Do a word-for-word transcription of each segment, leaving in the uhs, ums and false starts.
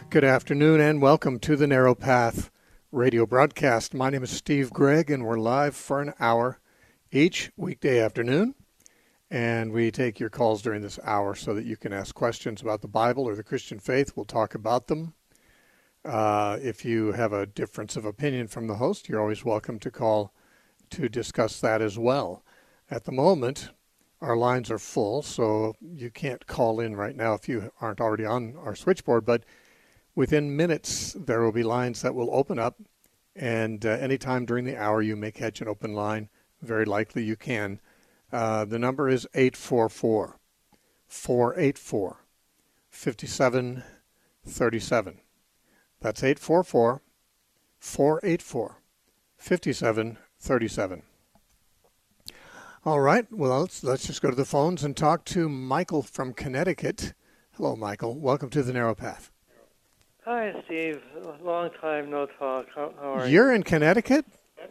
Good afternoon and welcome to the Narrow Path radio broadcast. My name is Steve Gregg and we're live for an hour each weekday afternoon. And we take your calls during this hour so that you can ask questions about the Bible or the Christian faith. We'll talk about them. Uh, if you have a difference of opinion from the host, you're always welcome to call to discuss that as well. At the moment, our lines are full, so you can't call in right now if you aren't already on our switchboard, but within minutes, there will be lines that will open up, and uh, anytime during the hour you may catch an open line. Very likely you can. Uh, the number is eight four four, four eight four, five seven three seven. That's eight four four, four eight four, five seven three seven. All right, well, let's, let's just go to the phones and talk to Michael from Connecticut. Hello, Michael. Welcome to the Narrow Path. Hi, Steve. Long time no talk. How, how are you? You're in Connecticut?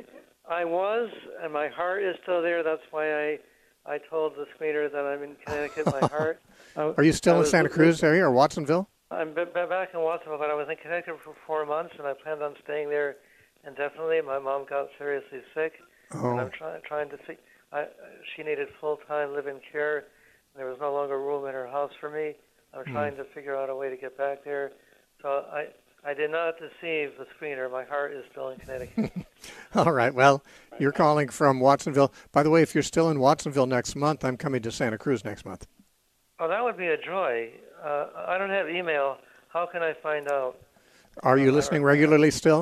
I was, and my heart is still there. That's why I I told the screener that I'm in Connecticut. My heart. I, Are you still I in was, Santa Cruz area or Watsonville? I'm b- b- back in Watsonville, but I was in Connecticut for four months, and I planned on staying there indefinitely. My mom got seriously sick, Oh. and I'm trying trying to see. I, she needed full-time live-in care, and there was no longer room in her house for me. I'm trying mm. to figure out a way to get back there. So I, I did not deceive the screener. My heart is still in Connecticut. All right. Well, you're calling from Watsonville. By the way, if you're still in Watsonville next month, I'm coming to Santa Cruz next month. Oh, that would be a joy. Uh, I don't have email. How can I find out? Are you listening regularly still?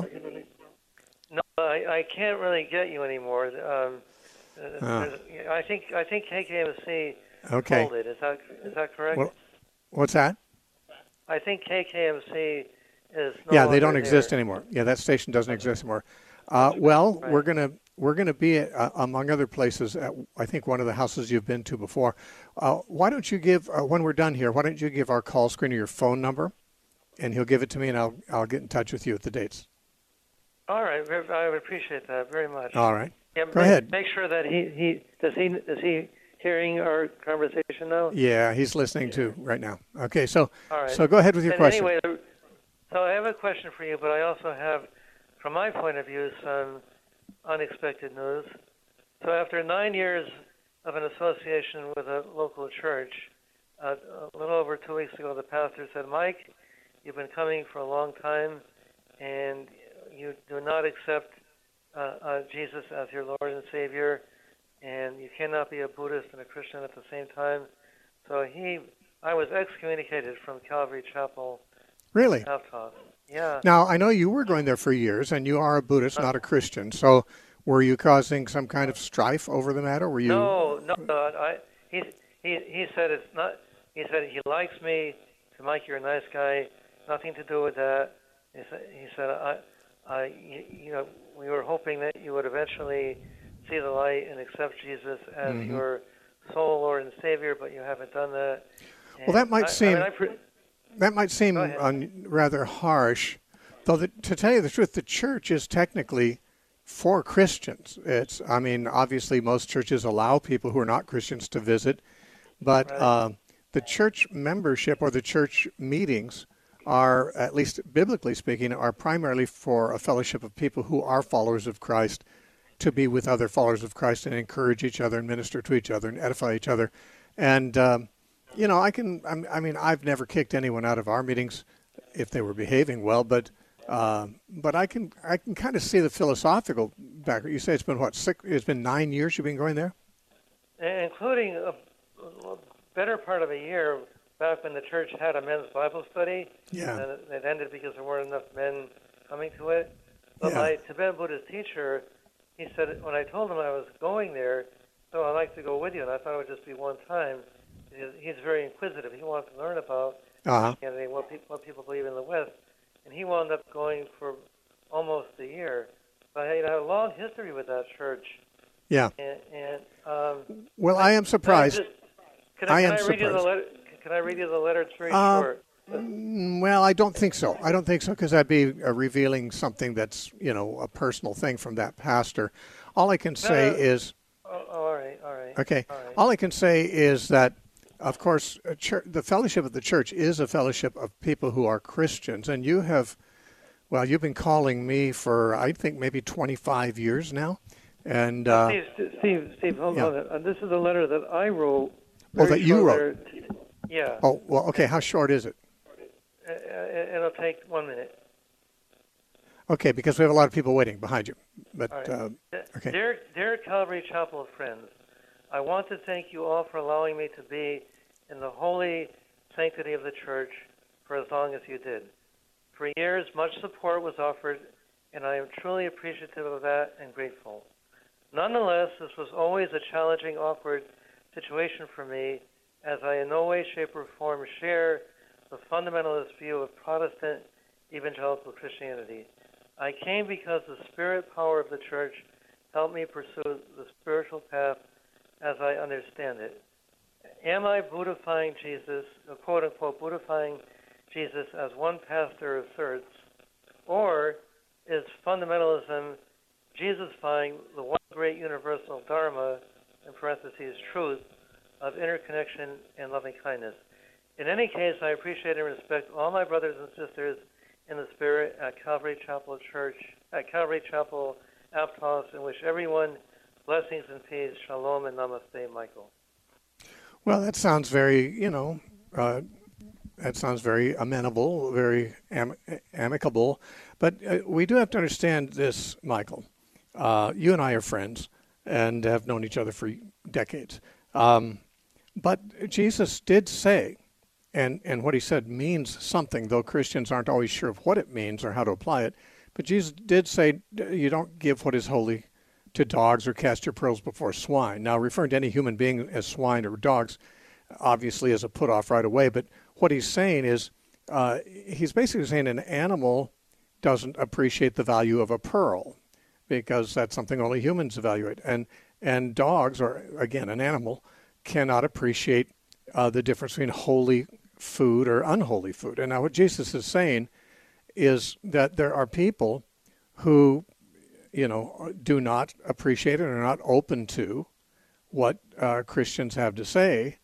No, I, I can't really get you anymore. Um, oh. I think I think K K M C okay. folded. Is that is that correct? Well, what's that? I think K K M C is no yeah, they don't there. exist anymore. Yeah, that station doesn't exist anymore. Uh, well, right. we're gonna we're gonna be at, uh, among other places at I think one of the houses you've been to before. Uh, why don't you give uh, when we're done here? Why don't you give our call screener your phone number, and he'll give it to me, and I'll I'll get in touch with you with the dates. All right, I would appreciate that very much. All right, yeah, go make, ahead. Make sure that he, he does he is he hearing our conversation now? Yeah, he's listening to right now. Okay, so All right. so go ahead with your and question. Anyway, so I have a question for you, but I also have, from my point of view, some unexpected news. So after nine years of an association with a local church, uh, a little over two weeks ago, the pastor said, "Mike, you've been coming for a long time, and you do not accept uh, uh, Jesus as your Lord and Savior, and you cannot be a Buddhist and a Christian at the same time." So he, I was excommunicated from Calvary Chapel. Really? Half-toss. Yeah. Now, I know you were going there for years, and you are a Buddhist, not a Christian. So were you causing some kind of strife over the matter? Were you? No, no. no I, he, he, he said it's not. He said he likes me. He said, "Mike, you're a nice guy. Nothing to do with that." He said, he said I, I, you, you know, we were hoping that you would eventually see the light and accept Jesus as mm-hmm. your sole Lord and Savior, but you haven't done that. And well, that might I, seem I mean, I pre- that might seem un, rather harsh, though. The, to tell you the truth, the church is technically for Christians. It's, I mean, obviously most churches allow people who are not Christians to visit, but right. uh, the church membership or the church meetings are, at least biblically speaking, are primarily for a fellowship of people who are followers of Christ, to be with other followers of Christ and encourage each other and minister to each other and edify each other. And, um, you know, I can, I mean, I've never kicked anyone out of our meetings if they were behaving well, but uh, but I can I can kind of see the philosophical background. You say it's been, what, six, it's been nine years you've been going there? Including a better part of a year back when the church had a men's Bible study. Yeah. And it ended because there weren't enough men coming to it. But yeah. my Tibetan Buddhist teacher, he said, when I told him I was going there, so I'd like to go with you, and I thought it would just be one time. He's very inquisitive. He wants to learn about uh-huh. Christianity, what people, what people believe in the West. And he wound up going for almost a year. But I had a long history with that church. Yeah. And, and um, well, I am surprised. Can I, I can am I read you the surprised. letter? Can I read you the letter? It's very uh, short. Well, I don't think so. I don't think so, because that'd be uh, revealing something that's, you know, a personal thing from that pastor. All I can say no, no. is... Oh, all right, all right. Okay. All right. All I can say is that of course, a church, the fellowship of the church is a fellowship of people who are Christians. And you have, well, you've been calling me for, I think, maybe twenty-five years now. And uh, Steve, Steve, Steve, hold yeah. on. Uh, this is a letter that I wrote. Oh, that you wrote? Letter. Yeah. Oh, well, okay. How short is it? Uh, it'll take one minute. Okay, because we have a lot of people waiting behind you. But All right. uh, okay. Dear, dear Calvary Chapel friends, I want to thank you all for allowing me to be in the holy sanctity of the church for as long as you did. For years, much support was offered, and I am truly appreciative of that and grateful. Nonetheless, this was always a challenging, awkward situation for me, as I in no way, shape, or form share the fundamentalist view of Protestant evangelical Christianity. I came because the spirit power of the church helped me pursue the spiritual path as I understand it. Am I Buddhifying Jesus, quote-unquote, Buddhifying Jesus as one pastor asserts, or is fundamentalism Jesusifying the one great universal dharma, in parentheses, truth, of interconnection and loving kindness? In any case, I appreciate and respect all my brothers and sisters in the spirit at Calvary Chapel Church, at Calvary Chapel Aptos, and wish everyone blessings and peace. Shalom and namaste, Michael. Well, that sounds very, you know, uh, that sounds very amenable, very am- amicable. But uh, we do have to understand this, Michael. Uh, you and I are friends and have known each other for decades. Um, but Jesus did say, and, and what he said means something, though Christians aren't always sure of what it means or how to apply it. But Jesus did say you don't give what is holy to dogs or cast your pearls before swine. Now, referring to any human being as swine or dogs, obviously is a put-off right away. But what he's saying is, uh, he's basically saying an animal doesn't appreciate the value of a pearl, because that's something only humans evaluate. And and dogs, or again, an animal, cannot appreciate uh, the difference between holy food or unholy food. And now what Jesus is saying is that there are people who, you know, do not appreciate it or are not open to what uh, Christians have to say,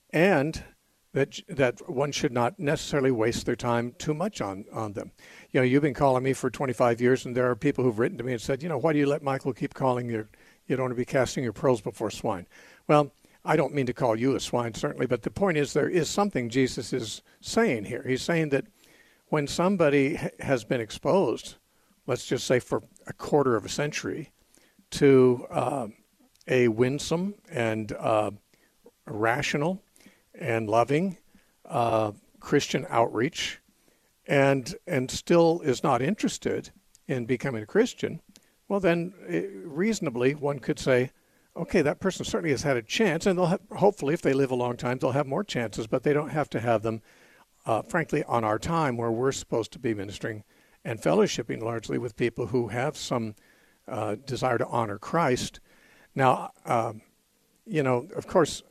and that that one should not necessarily waste their time too much on, on them. You know, you've been calling me for twenty-five years, and there are people who've written to me and said, you know, why do you let Michael keep calling you? You don't want to be casting your pearls before swine. Well, I don't mean to call you a swine, certainly, but the point is there is something Jesus is saying here. He's saying that when somebody ha- has been exposed, let's just say for a quarter of a century, to uh, a winsome and uh, rational and loving uh, Christian outreach, and and still is not interested in becoming a Christian, well then, it, reasonably, one could say, okay, that person certainly has had a chance, and they'll have, hopefully, if they live a long time, they'll have more chances, but they don't have to have them, uh, frankly, on our time where we're supposed to be ministering and fellowshipping largely with people who have some uh, desire to honor Christ. Now, um, you know, of course,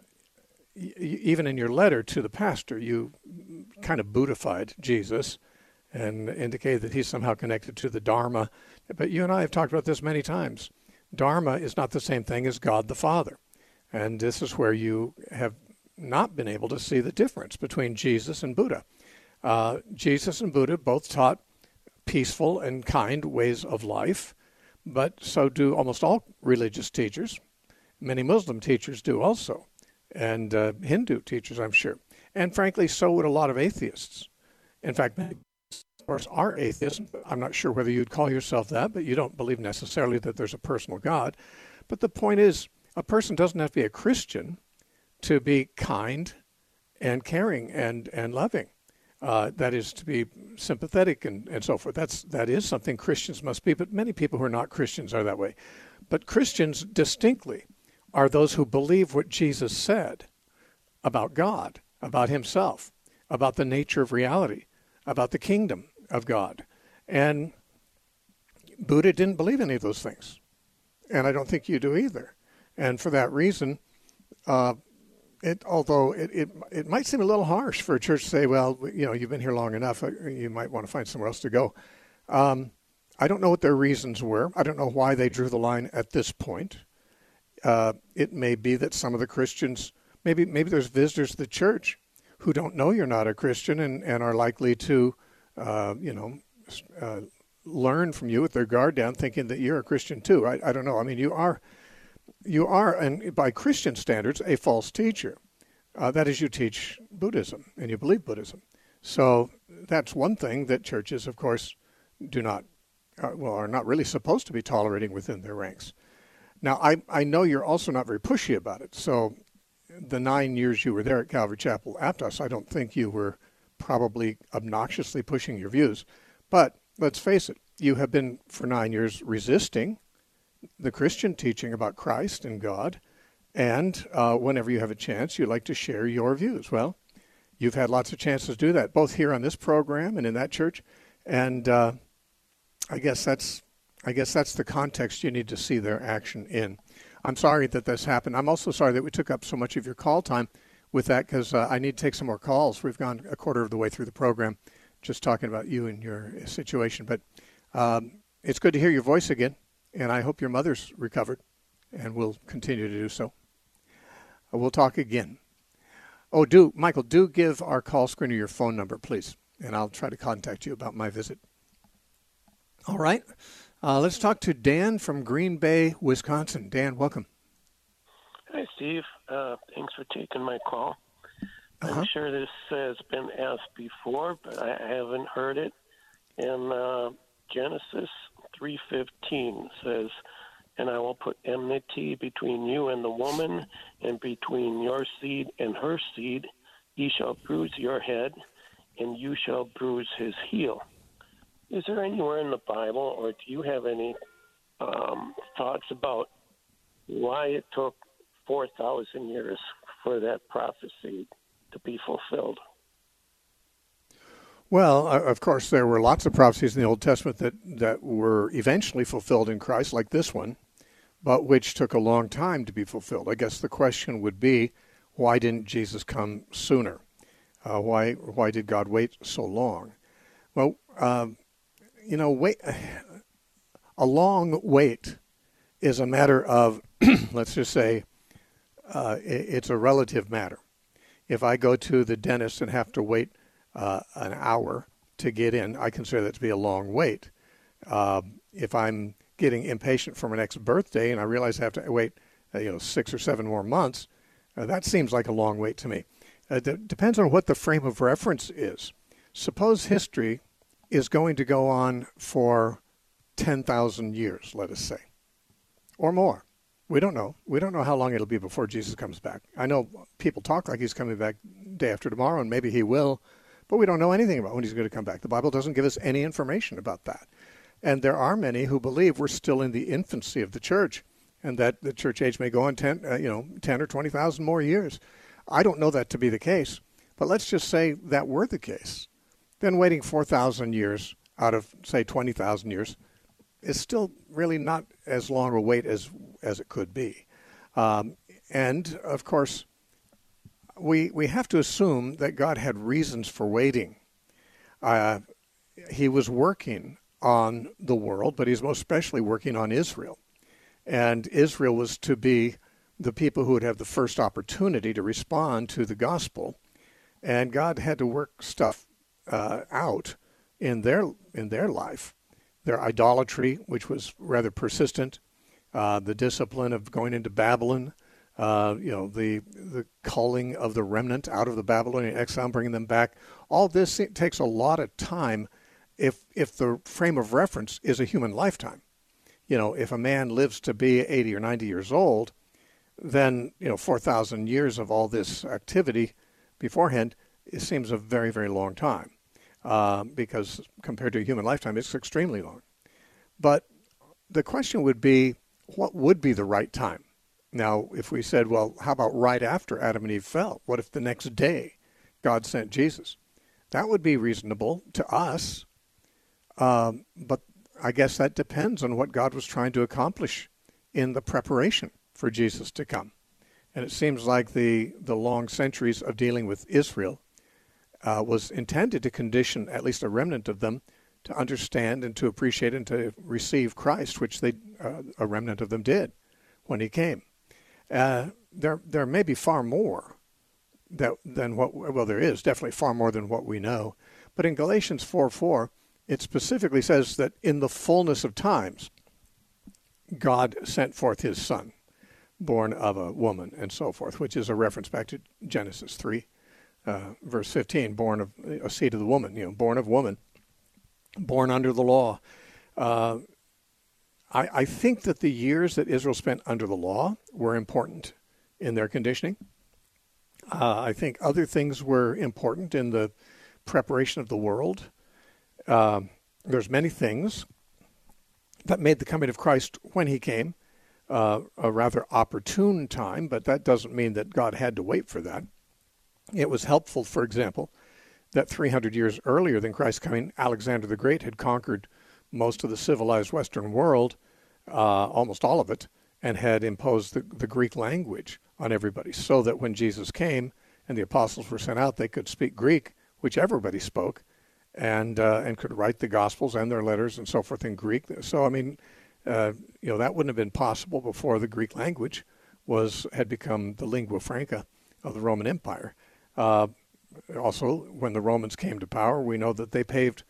y- even in your letter to the pastor, you kind of Buddhified Jesus and indicated that he's somehow connected to the Dharma. But you and I have talked about this many times. Dharma is not the same thing as God the Father. And this is where you have not been able to see the difference between Jesus and Buddha. Uh, Jesus and Buddha both taught peaceful and kind ways of life, but so do almost all religious teachers. Many Muslim teachers do also, and uh, Hindu teachers, I'm sure. And frankly, so would a lot of atheists. In fact, many of course are atheists. I'm not sure whether you'd call yourself that, but you don't believe necessarily that there's a personal God. But the point is, a person doesn't have to be a Christian to be kind and caring and, and loving. Uh, that is, to be sympathetic and, and so forth. That's, that is something Christians must be, but many people who are not Christians are that way. But Christians distinctly are those who believe what Jesus said about God, about himself, about the nature of reality, about the kingdom of God. And Buddha didn't believe any of those things. And I don't think you do either. And for that reason, uh, It, although it, it it might seem a little harsh for a church to say, well, you know, you've been here long enough, you might want to find somewhere else to go. Um, I don't know what their reasons were. I don't know why they drew the line at this point. Uh, it may be that some of the Christians maybe maybe there's visitors to the church who don't know you're not a Christian and, and are likely to, uh, you know, uh, learn from you with their guard down, thinking that you're a Christian too. I, I don't know. I mean, you are, you are, and by Christian standards, a false teacher. Uh, that is, you teach Buddhism and you believe Buddhism. So that's one thing that churches, of course, do not, uh, well, are not really supposed to be tolerating within their ranks. Now, I, I know you're also not very pushy about it. So the nine years you were there at Calvary Chapel Aptos, I don't think you were probably obnoxiously pushing your views. But let's face it, you have been for nine years resisting the Christian teaching about Christ and God. And uh, whenever you have a chance, you like to share your views. Well, you've had lots of chances to do that, both here on this program and in that church. And uh, I guess that's I guess that's the context you need to see their action in. I'm sorry that this happened. I'm also sorry that we took up so much of your call time with that, because uh, I need to take some more calls. We've gone a quarter of the way through the program just talking about you and your situation. But um, it's good to hear your voice again, and I hope your mother's recovered, and will continue to do so. We'll talk again. Oh, do, Michael, do give our call screener your phone number, please, and I'll try to contact you about my visit. All right. Uh, let's talk to Dan from Green Bay, Wisconsin. Dan, welcome. Hi, Steve. Uh, thanks for taking my call. Uh-huh. I'm sure this has been asked before, but I haven't heard it. And uh, Genesis three fifteen says, "And I will put enmity between you and the woman, and between your seed and her seed. He shall bruise your head, and you shall bruise his heel." Is there anywhere in the Bible, or do you have any um, thoughts about why it took four thousand years for that prophecy to be fulfilled? Well, of course, there were lots of prophecies in the Old Testament that, that were eventually fulfilled in Christ, like this one, but which took a long time to be fulfilled. I guess the question would be, why didn't Jesus come sooner? Uh, why why did God wait so long? Well, um, you know, wait, a long wait is a matter of, let's just say, uh, it's a relative matter. If I go to the dentist and have to wait uh, an hour to get in, I consider that to be a long wait. Uh, if I'm getting impatient for my next birthday and I realize I have to wait, uh, you know, six or seven more months, uh, that seems like a long wait to me. Uh, it depends on what the frame of reference is. Suppose history is going to go on for ten thousand years, let us say, or more. We don't know. We don't know how long it'll be before Jesus comes back. I know people talk like he's coming back day after tomorrow, and maybe he will, but we don't know anything about when he's going to come back. The Bible doesn't give us any information about that. And there are many who believe we're still in the infancy of the church, and that the church age may go on ten, uh, you know, ten or twenty thousand more years. I don't know that to be the case, but let's just say that were the case. Then waiting four thousand years out of, say, twenty thousand years is still really not as long a wait as as it could be. Um, and, of course, we we have to assume that God had reasons for waiting. Uh, he was working on the world, but he's most especially working on Israel. And Israel was to be the people who would have the first opportunity to respond to the gospel. And God had to work stuff Uh, out in their in their life, their idolatry, which was rather persistent, uh, the discipline of going into Babylon, uh, you know, the the culling of the remnant out of the Babylonian exile, bringing them back. All this it takes a lot of time, if if the frame of reference is a human lifetime. You know, if a man lives to be eighty or ninety years old, then you know four thousand years of all this activity beforehand, it seems a very very long time. Uh, because compared to a human lifetime, it's extremely long. But the question would be, what would be the right time? Now, if we said, well, how about right after Adam and Eve fell? What if the next day God sent Jesus? That would be reasonable to us. Um, but I guess that depends on what God was trying to accomplish in the preparation for Jesus to come. And it seems like the, the long centuries of dealing with Israel Uh, was intended to condition at least a remnant of them to understand and to appreciate and to receive Christ, which they uh, a remnant of them did when he came. Uh, there, there may be far more that than what. Well, there is definitely far more than what we know. But in Galatians four four, it specifically says that in the fullness of times, God sent forth His Son, born of a woman, and so forth, which is a reference back to Genesis three, uh, verse fifteen, born of a seed of the woman, you know, born of woman, born under the law. Uh, I, I think that the years that Israel spent under the law were important in their conditioning. Uh, I think other things were important in the preparation of the world. Uh, there's many things that made the coming of Christ when He came uh, a rather opportune time, but that doesn't mean that God had to wait for that. It was helpful, for example, that three hundred years earlier than Christ's coming, Alexander the Great had conquered most of the civilized Western world, uh, almost all of it, and had imposed the, the Greek language on everybody, so that when Jesus came and the apostles were sent out, they could speak Greek, which everybody spoke, and uh, and could write the Gospels and their letters and so forth in Greek. So, I mean, uh, you know, that wouldn't have been possible before the Greek language was had become the lingua franca of the Roman Empire. Uh, also, when the Romans came to power, we know that they paved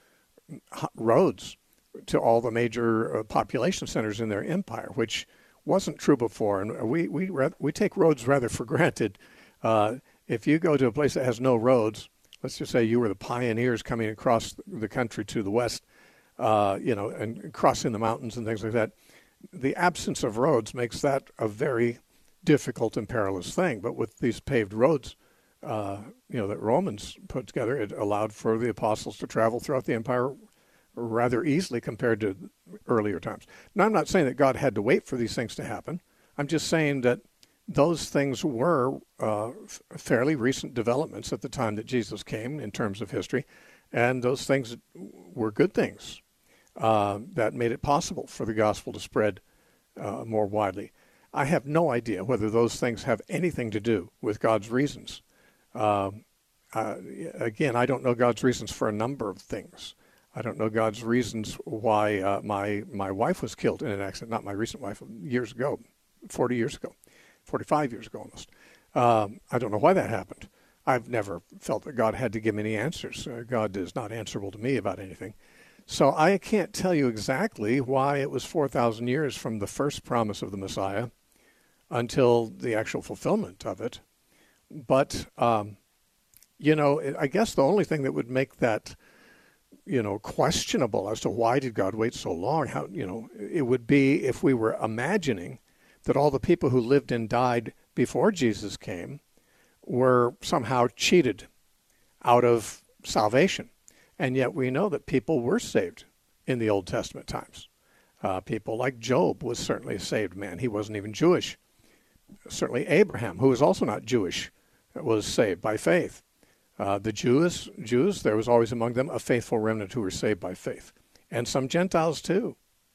roads to all the major uh, population centers in their empire, which wasn't true before. And we we we take roads rather for granted. Uh, if you go to a place that has no roads, let's just say you were the pioneers coming across the country to the west, uh, you know, and crossing the mountains and things like that, the absence of roads makes that a very difficult and perilous thing. But with these paved roads, uh, you know, that Romans put together, it allowed for the apostles to travel throughout the empire rather easily compared to earlier times. Now, I'm not saying that God had to wait for these things to happen. I'm just saying that those things were uh, f- fairly recent developments at the time that Jesus came in terms of history, and those things were good things uh, that made it possible for the gospel to spread uh, more widely. I have no idea whether those things have anything to do with God's reasons. Uh, uh, again, I don't know God's reasons for a number of things. I don't know God's reasons why uh, my my wife was killed in an accident, not my recent wife, years ago, forty years ago, forty-five years ago almost. Um, I don't know why that happened. I've never felt that God had to give me any answers. Uh, God is not answerable to me about anything. So I can't tell you exactly why it was four thousand years from the first promise of the Messiah until the actual fulfillment of it. But, um, you know, I guess the only thing that would make that you know, questionable as to why did God wait so long, how, you know, it would be if we were imagining that all the people who lived and died before Jesus came were somehow cheated out of salvation. And yet we know that people were saved in the Old Testament times. Uh, people like Job was certainly a saved man. He wasn't even Jewish. Certainly Abraham, who was also not Jewish, was saved by faith. Uh, the Jews, Jews, there was always among them a faithful remnant who were saved by faith. And some Gentiles too.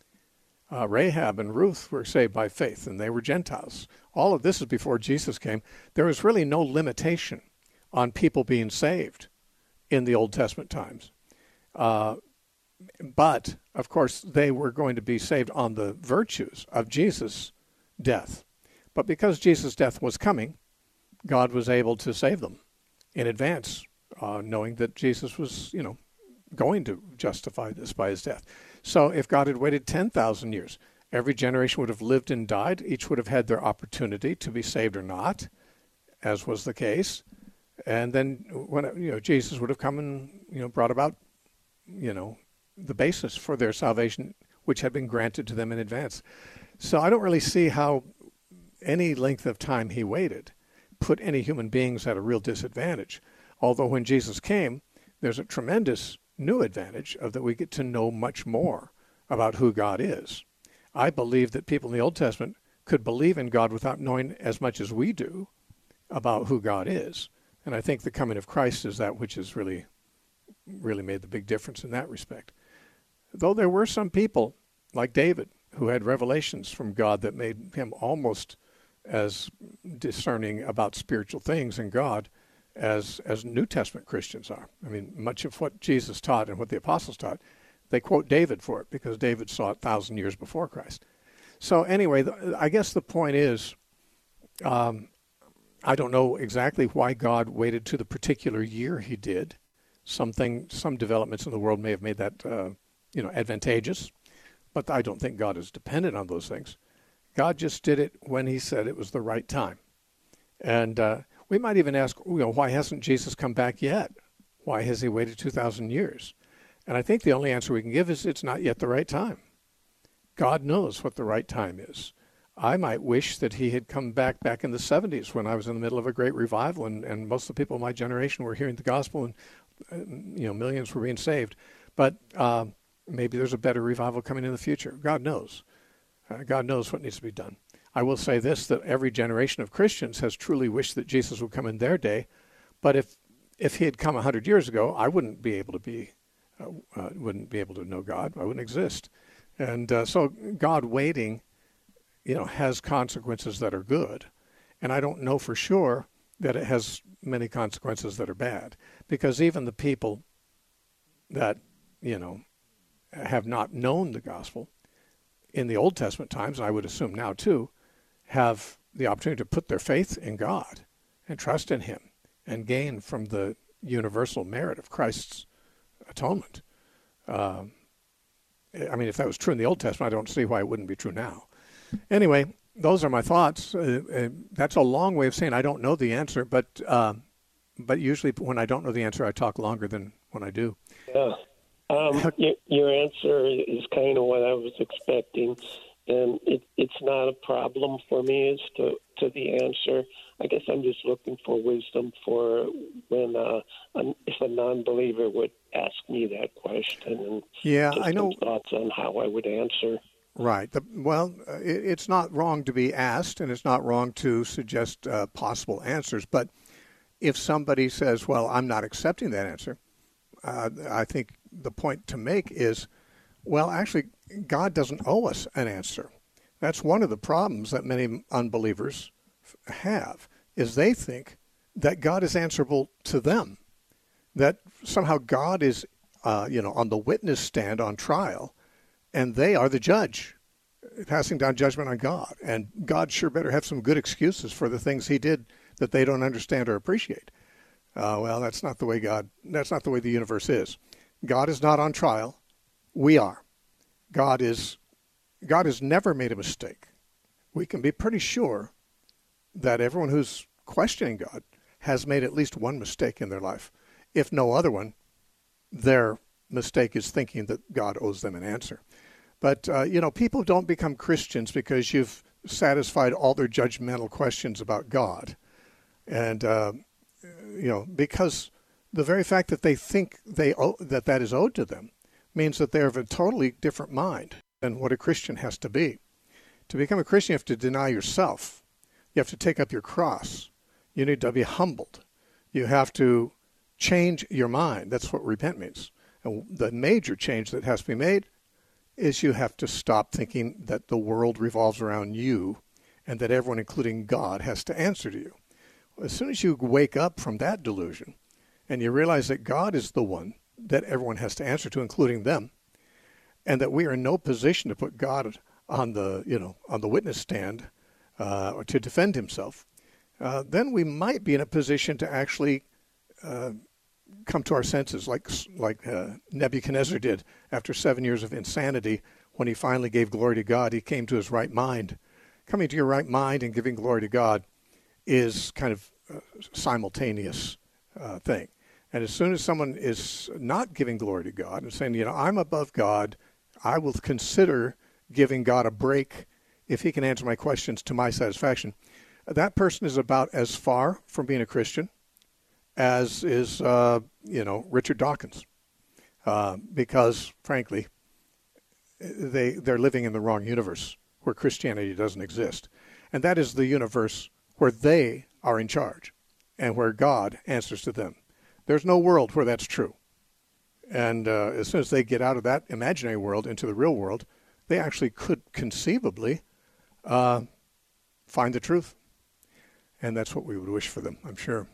Uh, Rahab and Ruth were saved by faith, and they were Gentiles. All of this is before Jesus came. There was really no limitation on people being saved in the Old Testament times. Uh, but, of course, they were going to be saved on the virtues of Jesus' death. But because Jesus' death was coming, God was able to save them in advance, uh, knowing that Jesus was, you know, going to justify this by his death. So if God had waited ten thousand years, every generation would have lived and died. Each would have had their opportunity to be saved or not, as was the case. And then when, you know, Jesus would have come and, you know, brought about, you know, the basis for their salvation, which had been granted to them in advance. So I don't really see how any length of time he waited put any human beings at a real disadvantage. Although when Jesus came, there's a tremendous new advantage of that we get to know much more about who God is. I believe that people in the Old Testament could believe in God without knowing as much as we do about who God is. And I think the coming of Christ is that which has really, really made the big difference in that respect. Though there were some people, like David, who had revelations from God that made him almost as discerning about spiritual things and God as as New Testament Christians are. I mean, much of what Jesus taught and what the apostles taught, they quote David for it because David saw it a thousand years before Christ. So anyway, the, I guess the point is Um, I don't know exactly why God waited to the particular year he did. Something, some developments in the world may have made that, uh, you know, advantageous, but I don't think God is dependent on those things. God just did it when he said it was the right time. And uh, we might even ask, you know, why hasn't Jesus come back yet? Why has he waited two thousand years? And I think the only answer we can give is it's not yet the right time. God knows what the right time is. I might wish that he had come back back in the seventies when I was in the middle of a great revival, and, and most of the people in my generation were hearing the gospel, and uh, you know, millions were being saved. But uh, maybe there's a better revival coming in the future. God knows. Uh, God knows what needs to be done. I will say this, that every generation of Christians has truly wished that Jesus would come in their day. But if if he had come one hundred years ago, I wouldn't be able to be, uh, uh, wouldn't be able to know God. I wouldn't exist. And uh, so God waiting, you know, has consequences that are good. And I don't know for sure that it has many consequences that are bad. Because even the people that, you know, have not known the gospel in the Old Testament times, and I would assume now too, have the opportunity to put their faith in God and trust in him and gain from the universal merit of Christ's atonement. Um, I mean, if that was true in the Old Testament, I don't see why it wouldn't be true now. Anyway, those are my thoughts. Uh, uh, that's a long way of saying I don't know the answer, but uh, but usually when I don't know the answer, I talk longer than when I do. Yeah. Um, your, your answer is kind of what I was expecting, and it, it's not a problem for me as to, to the answer. I guess I'm just looking for wisdom for when uh, an, if a non-believer would ask me that question, and yeah, just I know some thoughts on how I would answer. Right. The, well, uh, it, it's not wrong to be asked, and it's not wrong to suggest uh, possible answers. But if somebody says, well, I'm not accepting that answer, uh, I think the point to make is, well, actually, God doesn't owe us an answer. That's one of the problems that many unbelievers have, is they think that God is answerable to them, that somehow God is, uh, you know, on the witness stand on trial, and they are the judge, passing down judgment on God. And God sure better have some good excuses for the things he did that they don't understand or appreciate. Uh, well, that's not the way God, that's not the way the universe is. God is not on trial. We are. God is, God has never made a mistake. We can be pretty sure that everyone who's questioning God has made at least one mistake in their life. If no other one, their mistake is thinking that God owes them an answer. But, uh, you know, people don't become Christians because you've satisfied all their judgmental questions about God. And, uh, you know, because the very fact that they think they owe, that that is owed to them means that they're of a totally different mind than what a Christian has to be. To become a Christian, you have to deny yourself. You have to take up your cross. You need to be humbled. You have to change your mind. That's what repent means. And the major change that has to be made is you have to stop thinking that the world revolves around you and that everyone, including God, has to answer to you. As soon as you wake up from that delusion and you realize that God is the one that everyone has to answer to, including them, and that we are in no position to put God on the, you know, on the witness stand uh, or to defend himself, uh, then we might be in a position to actually uh, come to our senses, like like uh, Nebuchadnezzar did after seven years of insanity. When he finally gave glory to God, he came to his right mind. Coming to your right mind and giving glory to God is kind of a simultaneous uh, thing. And as soon as someone is not giving glory to God and saying, you know, I'm above God, I will consider giving God a break if he can answer my questions to my satisfaction, that person is about as far from being a Christian as is, uh, you know, Richard Dawkins. Uh, because, frankly, they, they're living in the wrong universe where Christianity doesn't exist. And that is the universe where they are in charge and where God answers to them. There's no world where that's true. And uh, as soon as they get out of that imaginary world into the real world, they actually could conceivably uh, find the truth. And that's what we would wish for them, I'm sure.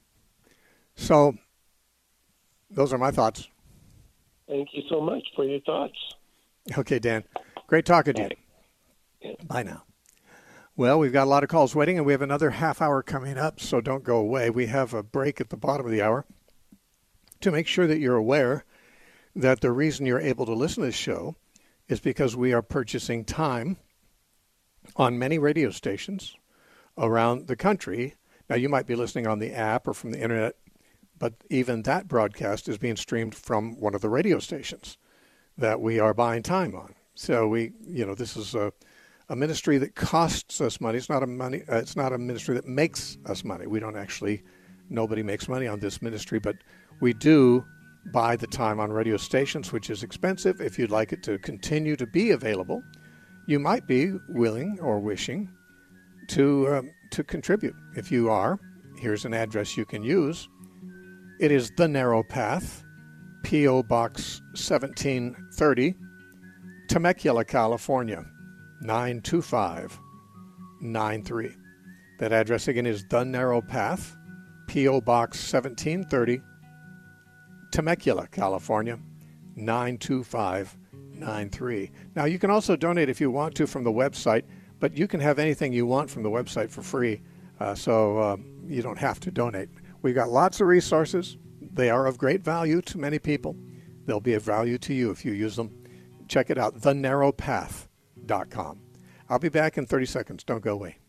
So those are my thoughts. Thank you so much for your thoughts. Okay, Dan. Great talking to you. Bye. Bye now. Well, we've got a lot of calls waiting, and we have another half hour coming up, so don't go away. We have a break at the bottom of the hour to make sure that you're aware that the reason you're able to listen to this show is because we are purchasing time on many radio stations around the country. Now, you might be listening on the app or from the internet, but even that broadcast is being streamed from one of the radio stations that we are buying time on. So we, you know, this is a, a ministry that costs us money. It's not a money. Uh, it's not a ministry that makes us money. We don't actually. Nobody makes money on this ministry, but we do buy the time on radio stations, which is expensive. If you'd like it to continue to be available, you might be willing or wishing to um, to contribute. If you are, here's an address you can use. It is The Narrow Path, P O. Box seventeen thirty, Temecula, California, nine two five nine three. That address again is The Narrow Path, P O. Box seventeen thirty, Temecula, California, nine two five nine three. Now, you can also donate if you want to from the website, but you can have anything you want from the website for free, uh, so uh, you don't have to donate. We've got lots of resources. They are of great value to many people. They'll be of value to you if you use them. Check it out, the narrow path dot com. I'll be back in thirty seconds. Don't go away.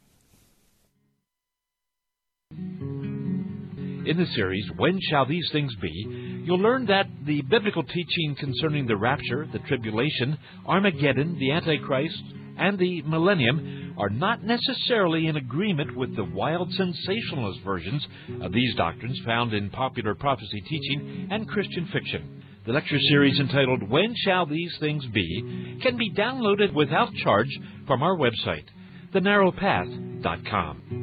In the series, When Shall These Things Be?, you'll learn that the biblical teaching concerning the rapture, the tribulation, Armageddon, the Antichrist, and the millennium are not necessarily in agreement with the wild sensationalist versions of these doctrines found in popular prophecy teaching and Christian fiction. The lecture series entitled When Shall These Things Be? Can be downloaded without charge from our website, the narrow path dot com.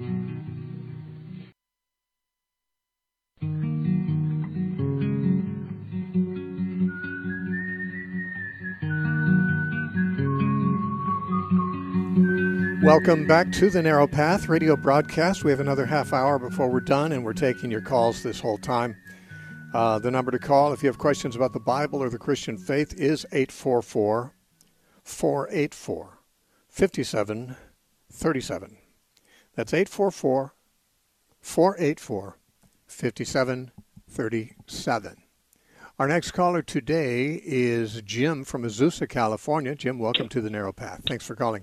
Welcome back to the Narrow Path radio broadcast. We have another half hour before we're done, and we're taking your calls this whole time. Uh, the number to call if you have questions about the Bible or the Christian faith is eight four four, four eight four, five seven three seven. That's eight four four, four eight four, five seven three seven. Our next caller today is Jim from Azusa, California. Jim, welcome to the Narrow Path. Thanks for calling.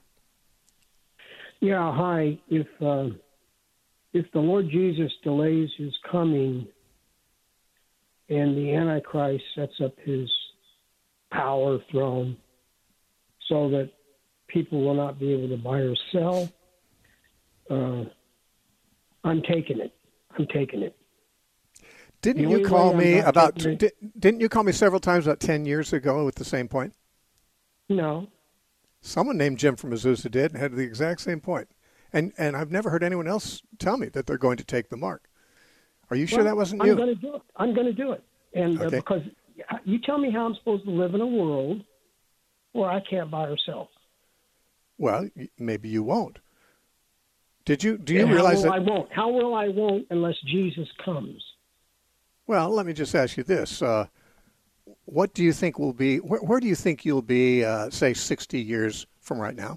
Yeah, hi. If uh, if the Lord Jesus delays his coming and the Antichrist sets up his power throne so that people will not be able to buy or sell, uh, I'm taking it. I'm taking it. Didn't you call me about? Did, didn't you call me several times about ten years ago with the same point? No. Someone named Jim from Azusa did and had the exact same point. And and I've never heard anyone else tell me that they're going to take the mark. Are you sure well, that wasn't I'm you? I'm going to do it. I'm going to do it. And okay. uh, because you tell me how I'm supposed to live in a world where I can't buy or sell. Well, maybe you won't. Did you? Do you and realize how will that? I won't? How will I won't unless Jesus comes? Well, let me just ask you this. Uh, what do you think will be, where, where do you think you'll be, uh, say, sixty years from right now?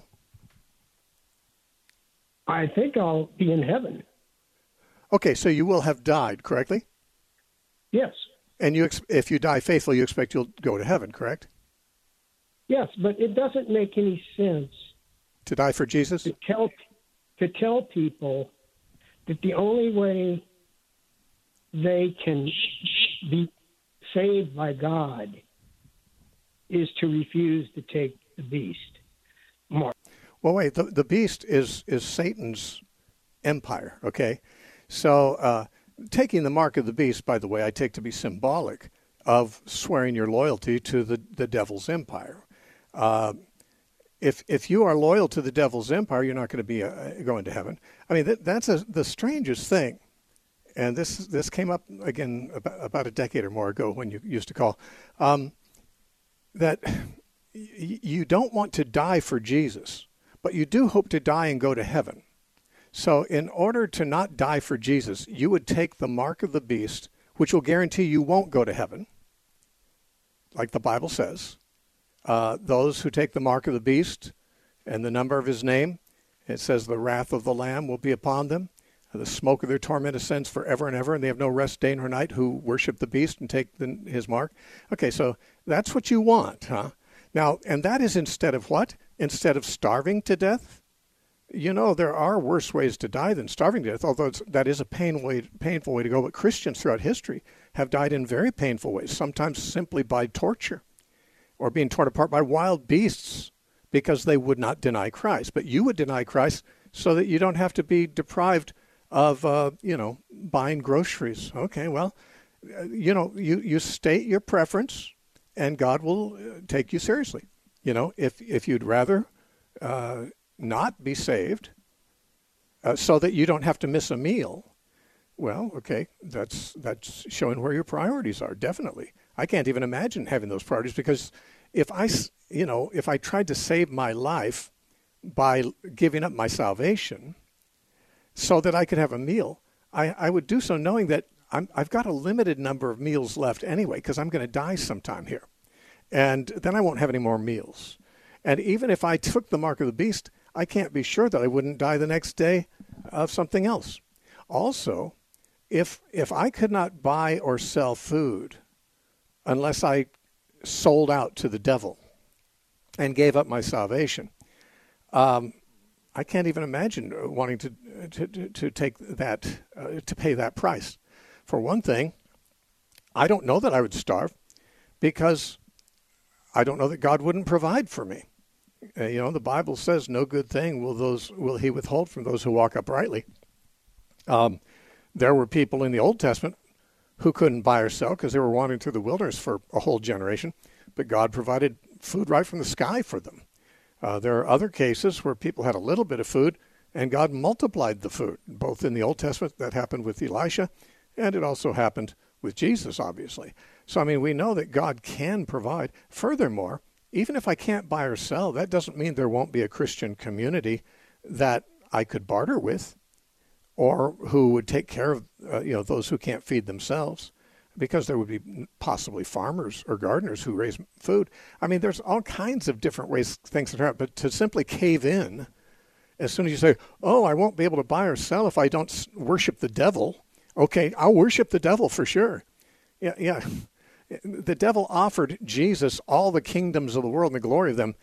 I think I'll be in heaven. Okay, so you will have died, correctly? Yes. And you, ex- if you die faithful, you expect you'll go to heaven, correct? Yes, but it doesn't make any sense to die for Jesus? To tell, to tell people that the only way they can be saved by God is to refuse to take the beast mark. Well, wait, the, the beast is, is Satan's empire, okay? So uh, taking the mark of the beast, by the way, I take to be symbolic of swearing your loyalty to the, the devil's empire. Uh, if if you are loyal to the devil's empire, you're not going to be uh, going to heaven. I mean, that, that's a, the strangest thing. And this this came up, again, about, about a decade or more ago when you used to call, um, that y- you don't want to die for Jesus, but you do hope to die and go to heaven. So in order to not die for Jesus, you would take the mark of the beast, which will guarantee you won't go to heaven, like the Bible says. Uh, those who take the mark of the beast and the number of his name It says the wrath of the Lamb will be upon them. The smoke of their torment ascends forever and ever, and they have no rest day nor night who worship the beast and take the, his mark. Okay, so that's what you want, huh? Now, and that is instead of what? Instead of starving to death? You know, there are worse ways to die than starving to death, although it's, that is a pain way, painful way to go. But Christians throughout history have died in very painful ways, sometimes simply by torture or being torn apart by wild beasts because they would not deny Christ. But you would deny Christ so that you don't have to be deprived of, uh, you know, buying groceries. Okay, well, you know, you, you state your preference and God will take you seriously. You know, if, if you'd rather uh, not be saved uh, so that you don't have to miss a meal, well, okay, that's that's showing where your priorities are, definitely. I can't even imagine having those priorities because if I, you know, if I tried to save my life by giving up my salvation so that I could have a meal, I, I would do so knowing that I'm, I've got a limited number of meals left anyway because I'm going to die sometime here. And then I won't have any more meals. And even if I took the mark of the beast, I can't be sure that I wouldn't die the next day of something else. Also, if if I could not buy or sell food unless I sold out to the devil and gave up my salvation, um, I can't even imagine wanting to to, to, to take that, uh, to pay that price. For one thing, I don't know that I would starve because I don't know that God wouldn't provide for me. Uh, you know, the Bible says no good thing will those will he withhold from those who walk uprightly. Um, there were people in the Old Testament who couldn't buy or sell because they were wandering through the wilderness for a whole generation, but God provided food right from the sky for them. Uh, there are other cases where people had a little bit of food and God multiplied the food, both in the Old Testament. That happened with Elisha, and it also happened with Jesus, obviously. So, I mean, we know that God can provide. Furthermore, even if I can't buy or sell, that doesn't mean there won't be a Christian community that I could barter with or who would take care of, uh, you know, those who can't feed themselves, because there would be possibly farmers or gardeners who raise food. I mean, there's all kinds of different ways things can happen, but to simply cave in as soon as you say, oh, I won't be able to buy or sell if I don't worship the devil. Okay, I'll worship the devil for sure. Yeah, yeah. The devil offered Jesus all the kingdoms of the world and the glory of them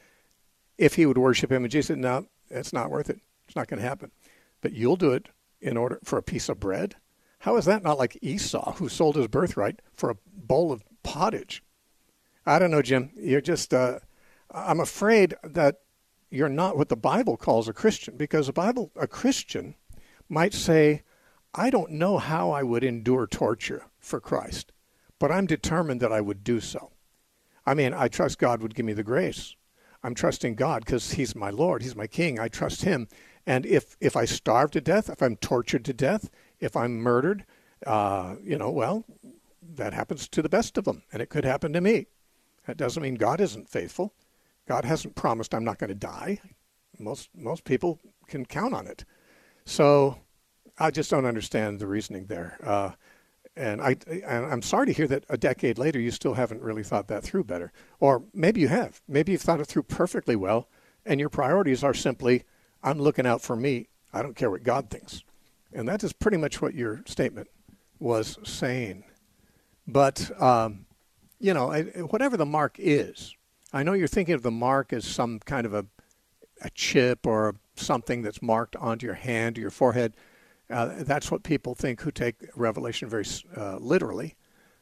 if he would worship him. And Jesus said, no, it's not worth it. It's not going to happen. But you'll do it in order for a piece of bread? How is that not like Esau, who sold his birthright for a bowl of pottage? I don't know, Jim. You're just, uh, I'm afraid that you're not what the Bible calls a Christian, because the Bible, a Christian might say, I don't know how I would endure torture for Christ, but I'm determined that I would do so. I mean, I trust God would give me the grace. I'm trusting God because he's my Lord. He's my King. I trust him. And if, if I starve to death, if I'm tortured to death, if I'm murdered, uh, you know, well, that happens to the best of them, and it could happen to me. That doesn't mean God isn't faithful. God hasn't promised I'm not going to die. Most most people can count on it. So I just don't understand the reasoning there. Uh, and I, and I'm sorry to hear that a decade later you still haven't really thought that through better. Or maybe you have. Maybe you've thought it through perfectly well, and your priorities are simply, I'm looking out for me. I don't care what God thinks. And that is pretty much what your statement was saying. But, um, you know, whatever the mark is, I know you're thinking of the mark as some kind of a, a chip or something that's marked onto your hand or your forehead. Uh, that's what people think who take Revelation very uh, literally.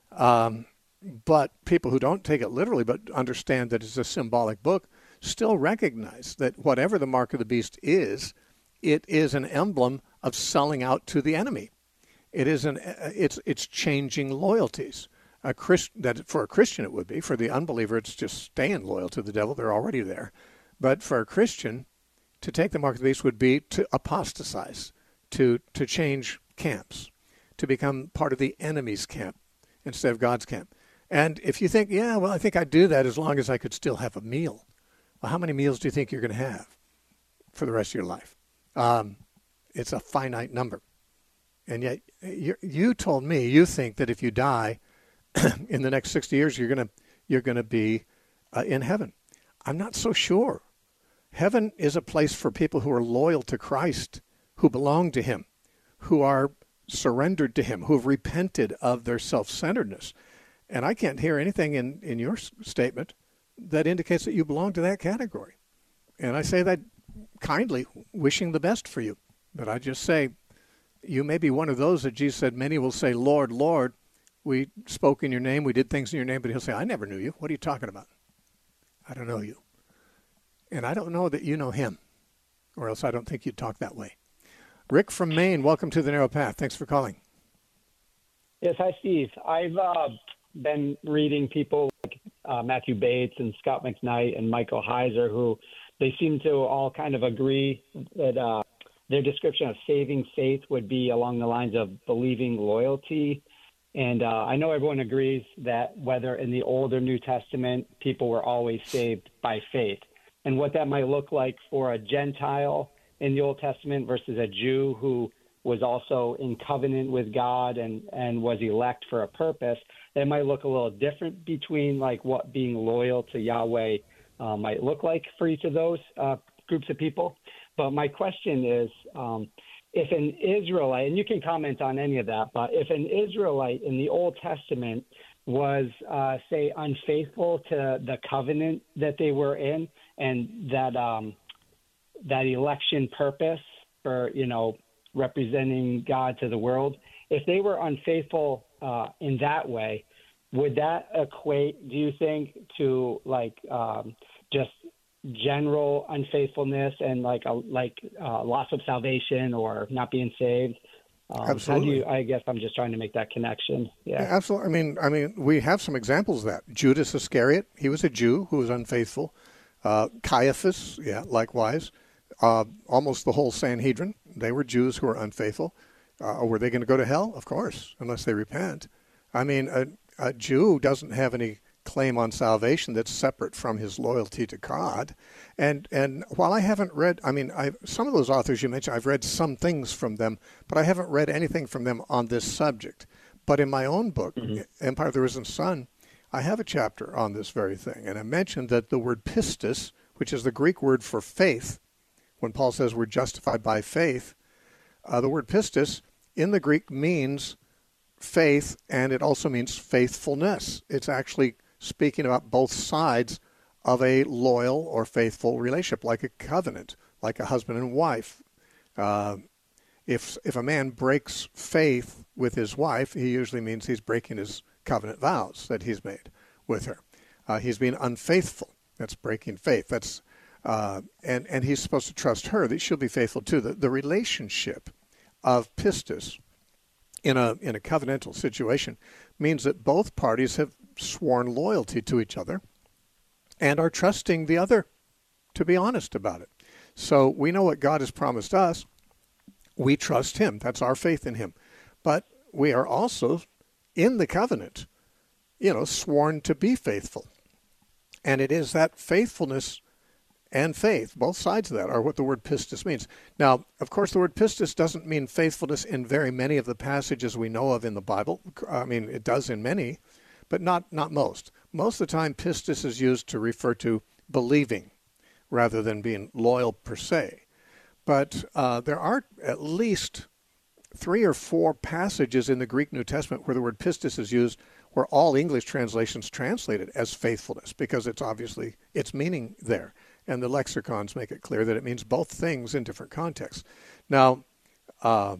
Um, but people who don't take it literally but understand that it's a symbolic book still recognize that whatever the mark of the beast is, it is an emblem of selling out to the enemy. It is an it's it's changing loyalties. A Christ, that for a Christian it would be. For the unbeliever, it's just staying loyal to the devil. They're already there. But for a Christian, to take the mark of the beast would be to apostatize, to to change camps, to become part of the enemy's camp instead of God's camp. And if you think, yeah, well, I think I'd do that as long as I could still have a meal. Well, how many meals do you think you're going to have for the rest of your life? Um, it's a finite number. And yet you, you told me you think that if you die in the next sixty years, you're going to you're going to be uh, in heaven. I'm not so sure. Heaven is a place for people who are loyal to Christ, who belong to him, who are surrendered to him, who have repented of their self-centeredness. And I can't hear anything in, in your statement that indicates that you belong to that category. And I say that kindly, wishing the best for you. But I just say, you may be one of those that Jesus said, many will say, Lord, Lord, we spoke in your name, we did things in your name, but he'll say, I never knew you. What are you talking about? I don't know you. And I don't know that you know him, or else I don't think you'd talk that way. Rick from Maine, welcome to The Narrow Path. Thanks for calling. Yes, hi, Steve. I've uh, been reading people like uh, Matthew Bates and Scott McKnight and Michael Heiser, who they seem to all kind of agree that uh, their description of saving faith would be along the lines of believing loyalty. And uh, I know everyone agrees that whether in the Old or New Testament, people were always saved by faith. And what that might look like for a Gentile in the Old Testament versus a Jew who was also in covenant with God and, and was elect for a purpose, that might look a little different between like what being loyal to Yahweh uh, might look like for each of those uh, groups of people. But my question is, um, if an Israelite, and you can comment on any of that, but if an Israelite in the Old Testament was, uh, say, unfaithful to the covenant that they were in and that um, that election purpose for, you know, representing God to the world, if they were unfaithful uh, in that way, would that equate, do you think, to like um, just general unfaithfulness and like a like uh, loss of salvation or not being saved? Um, Absolutely. How do you, I guess I'm just trying to make that connection. Yeah. Yeah, absolutely. I mean, I mean, we have some examples of that. Judas Iscariot, he was a Jew who was unfaithful. Uh, Caiaphas, yeah, likewise. Uh, almost the whole Sanhedrin, they were Jews who were unfaithful. Uh, were they going to go to hell? Of course, unless they repent. I mean, a, a Jew doesn't have any claim on salvation that's separate from his loyalty to God. And and while I haven't read, I mean, I some of those authors you mentioned, I've read some things from them, but I haven't read anything from them on this subject. But in my own book, mm-hmm. Empire of the Risen Sun, I have a chapter on this very thing. And I mentioned that the word pistis, which is the Greek word for faith, when Paul says we're justified by faith, uh, the word pistis in the Greek means faith, and it also means faithfulness. It's actually speaking about both sides of a loyal or faithful relationship, like a covenant, like a husband and wife. Uh, if if a man breaks faith with his wife, he usually means he's breaking his covenant vows that he's made with her. Uh, he's being unfaithful. That's breaking faith. That's uh, and and he's supposed to trust her that she'll be faithful too. The the relationship of pistis in a in a covenantal situation means that both parties have sworn loyalty to each other and are trusting the other to be honest about it. So we know what God has promised us. We trust him. That's our faith in him. But we are also in the covenant, you know, sworn to be faithful. And it is that faithfulness and faith, both sides of that, are what the word pistis means. Now, of course, the word pistis doesn't mean faithfulness in very many of the passages we know of in the Bible. I mean, it does in many, but not, not most. Most of the time, pistis is used to refer to believing rather than being loyal per se. But uh, there are at least three or four passages in the Greek New Testament where the word pistis is used, where all English translations translate it as faithfulness, because it's obviously its meaning there. And the lexicons make it clear that it means both things in different contexts. Now, uh,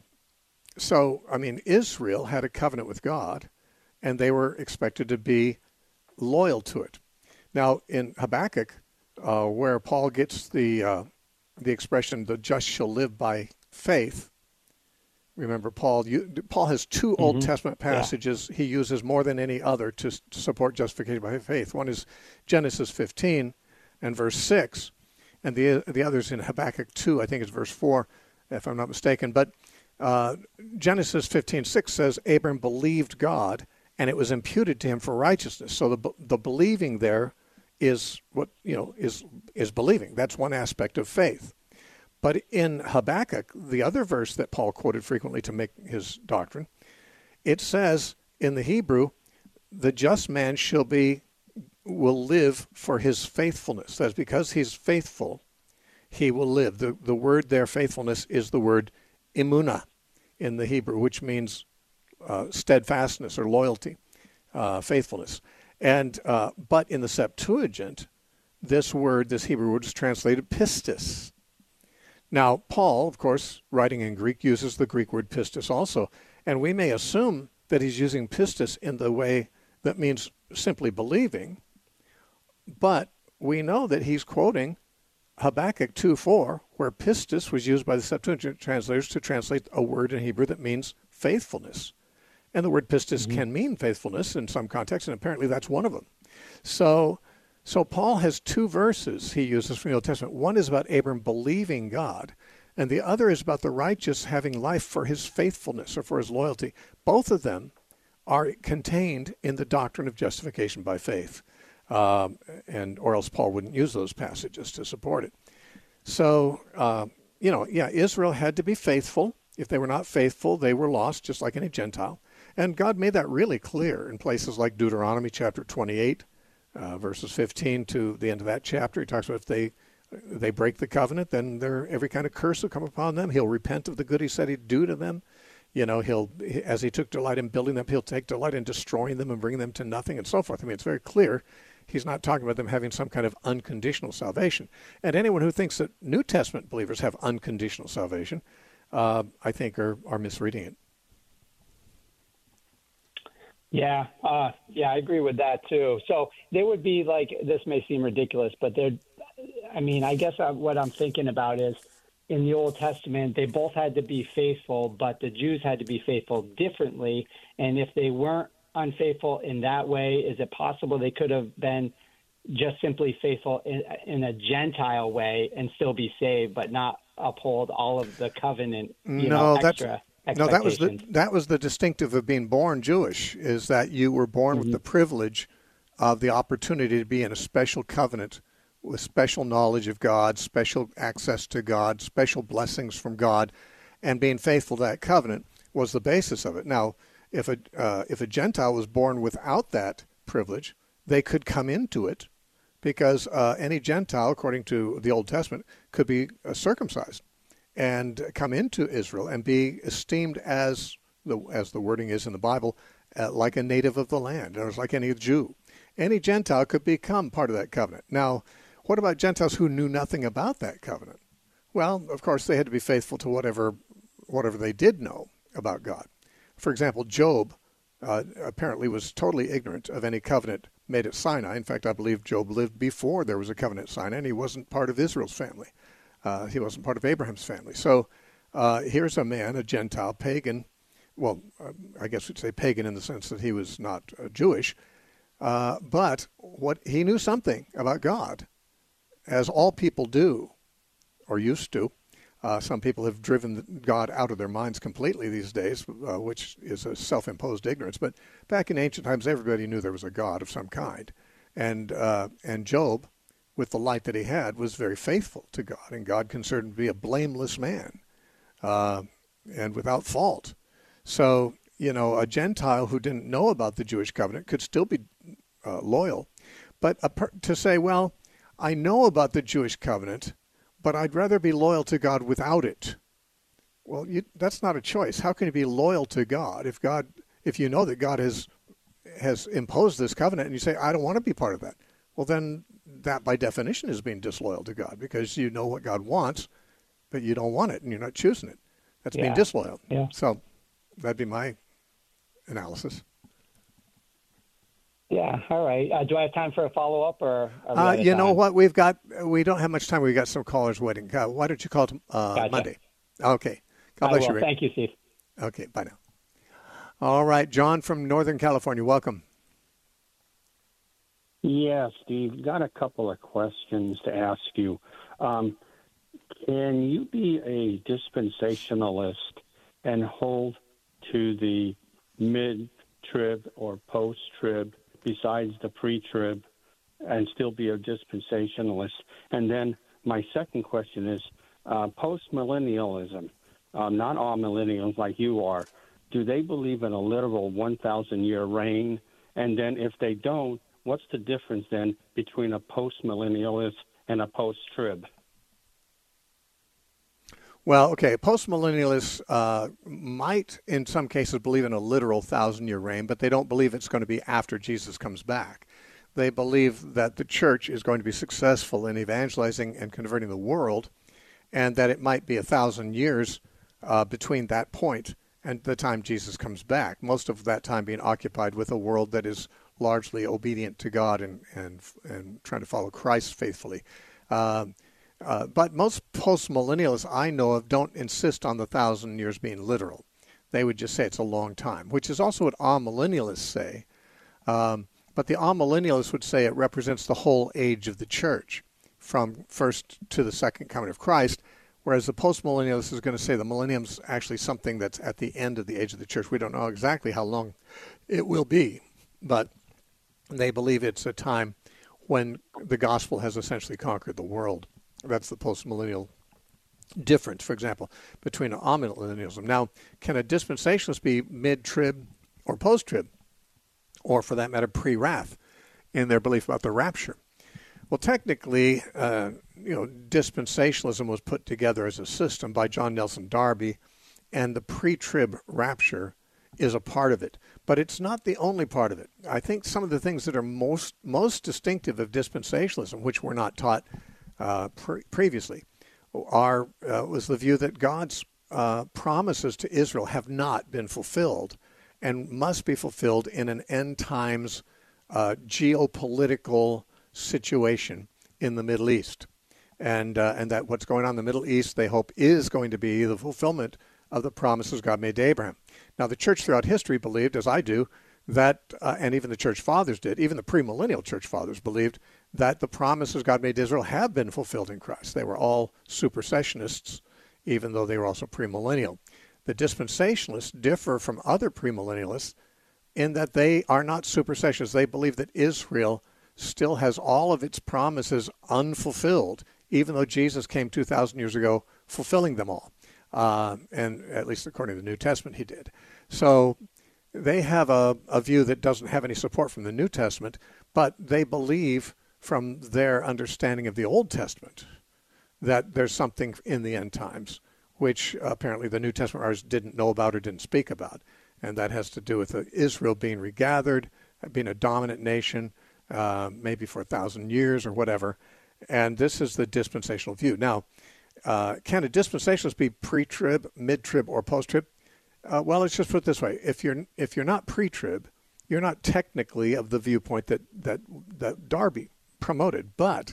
so, I mean, Israel had a covenant with God, and they were expected to be loyal to it. Now, in Habakkuk, uh, where Paul gets the uh, the expression, the just shall live by faith, remember, Paul you, Paul has two mm-hmm. Old Testament passages yeah. he uses more than any other to, to support justification by faith. One is Genesis fifteen and verse six, and the the other's in Habakkuk two, I think it's verse four, if I'm not mistaken. But uh, Genesis fifteen six says, Abram believed God, and it was imputed to him for righteousness. So the the believing there is what, you know, is is believing. That's one aspect of faith. But in Habakkuk, the other verse that Paul quoted frequently to make his doctrine, it says in the Hebrew, the just man shall be, will live for his faithfulness. That's because he's faithful. he will live. The, the word there, faithfulness, is the word emunah in the Hebrew, which means uh, steadfastness or loyalty, uh, faithfulness. And uh, but in the Septuagint, this word, this Hebrew word, is translated pistis. Now, Paul, of course, writing in Greek, uses the Greek word pistis also. And we may assume that he's using pistis in the way that means simply believing. But we know that he's quoting Habakkuk two four, where pistis was used by the Septuagint translators to translate a word in Hebrew that means faithfulness. And the word pistis mm-hmm. can mean faithfulness in some contexts, and apparently that's one of them. So, so Paul has two verses he uses from the Old Testament. One is about Abram believing God, and the other is about the righteous having life for his faithfulness or for his loyalty. Both of them are contained in the doctrine of justification by faith, um, and or else Paul wouldn't use those passages to support it. So, uh, you know, yeah, Israel had to be faithful. If they were not faithful, they were lost, just like any Gentile. And God made that really clear in places like Deuteronomy chapter twenty-eight, uh, verses fifteen to the end of that chapter. He talks about if they they break the covenant, then there every kind of curse will come upon them. He'll repent of the good he said he'd do to them. You know, he'll as he took delight in building them, he'll take delight in destroying them and bringing them to nothing and so forth. I mean, it's very clear. He's not talking about them having some kind of unconditional salvation. And anyone who thinks that New Testament believers have unconditional salvation, uh, I think are, are misreading it. Yeah, uh, yeah, I agree with that too. So they would be like, this may seem ridiculous, but they're, I mean, I guess I, what I'm thinking about is in the Old Testament, they both had to be faithful, but the Jews had to be faithful differently. And if they weren't unfaithful in that way, is it possible they could have been just simply faithful in, in a Gentile way and still be saved, but not uphold all of the covenant, you no, know, extra? That's... No, that was the that was the distinctive of being born Jewish, is that you were born mm-hmm. with the privilege of the opportunity to be in a special covenant with special knowledge of God, special access to God, special blessings from God, and being faithful to that covenant was the basis of it. Now, if a uh, if a Gentile was born without that privilege, they could come into it because uh, any Gentile, according to the Old Testament, could be uh, circumcised and come into Israel and be esteemed as the as the wording is in the Bible, uh, like a native of the land, or like any Jew. Any Gentile could become part of that covenant. Now, what about Gentiles who knew nothing about that covenant? Well, of course, they had to be faithful to whatever whatever they did know about God. For example, Job uh, apparently was totally ignorant of any covenant made at Sinai. In fact, I believe Job lived before there was a covenant at Sinai, and he wasn't part of Israel's family. Uh, he wasn't part of Abraham's family. So uh, here's a man, a Gentile, pagan. Well, uh, I guess we'd say pagan in the sense that he was not uh, Jewish. Uh, but what he knew something about God, as all people do, or used to. Uh, some people have driven God out of their minds completely these days, uh, which is a self-imposed ignorance. But back in ancient times, everybody knew there was a God of some kind. And uh, and Job, with the light that he had, was very faithful to God, and God considered him to be a blameless man uh, and without fault. So, you know, a Gentile who didn't know about the Jewish covenant could still be uh, loyal. But a per- to say, well, I know about the Jewish covenant, but I'd rather be loyal to God without it. Well, you, that's not a choice. How can you be loyal to God if God, if you know that God has has imposed this covenant and you say, I don't want to be part of that? Well, then that by definition is being disloyal to God, because you know what God wants, but you don't want it and you're not choosing it. That's yeah. being disloyal. Yeah. So that'd be my analysis. Yeah. All right. Uh, do I have time for a follow-up? or? Uh, you know what? We've got, we don't have much time. We've got some callers waiting. Uh, why don't you call it uh, gotcha. Monday? Okay. God bless I will. you, Rick. Thank you, Steve. Okay. Bye now. All right. John from Northern California. Welcome. Yeah, Steve, got a couple of questions to ask you. Um, can you be a dispensationalist and hold to the mid-trib or post-trib besides the pre-trib and still be a dispensationalist? And then my second question is uh, post-millennialism. Um, not all millennials like you are. Do they believe in a literal one thousand year reign? And then if they don't, what's the difference then between a post-millennialist and a post-trib? Well, okay, postmillennialists uh, might, in some cases, believe in a literal thousand-year reign, but they don't believe it's going to be after Jesus comes back. They believe that the church is going to be successful in evangelizing and converting the world, and that it might be a thousand years uh, between that point and the time Jesus comes back, most of that time being occupied with a world that is largely obedient to God and, and, and trying to follow Christ faithfully. Um, Uh, but most post-millennialists I know of don't insist on the thousand years being literal. They would just say it's a long time, which is also what amillennialists say. Um, but the amillennialists would say it represents the whole age of the church, from first to the second coming of Christ, whereas the post-millennialist is going to say the millennium's actually something that's at the end of the age of the church. We don't know exactly how long it will be, but they believe it's a time when the gospel has essentially conquered the world. That's the post-millennial difference, for example, between amillennialism. Now, can a dispensationalist be mid-trib or post-trib, or for that matter, pre-wrath, in their belief about the rapture? Well, technically, uh, you know, dispensationalism was put together as a system by John Nelson Darby, and the pre-trib rapture is a part of it. But it's not the only part of it. I think some of the things that are most most distinctive of dispensationalism, which were not taught Uh, pre- previously, are uh, was the view that God's uh, promises to Israel have not been fulfilled and must be fulfilled in an end times uh, geopolitical situation in the Middle East. And, uh, and that what's going on in the Middle East, they hope, is going to be the fulfillment of the promises God made to Abraham. Now, the church throughout history believed, as I do, that, uh, and even the church fathers did, even the premillennial church fathers believed that the promises God made to Israel have been fulfilled in Christ. They were all supersessionists, even though they were also premillennial. The dispensationalists differ from other premillennialists in that they are not supersessionists. They believe that Israel still has all of its promises unfulfilled, even though Jesus came two thousand years ago fulfilling them all. Uh, and at least according to the New Testament, he did. So they have a, a view that doesn't have any support from the New Testament, but they believe from their understanding of the Old Testament that there's something in the end times, which apparently the New Testament writers didn't know about or didn't speak about. And that has to do with Israel being regathered, being a dominant nation, uh, maybe for a thousand years or whatever. And this is the dispensational view. Now, uh, can a dispensationalist be pre-trib, mid-trib, or post-trib? Uh, well, let's just put it this way. If you're if you're not pre-trib, you're not technically of the viewpoint that, that, that Darby promoted. But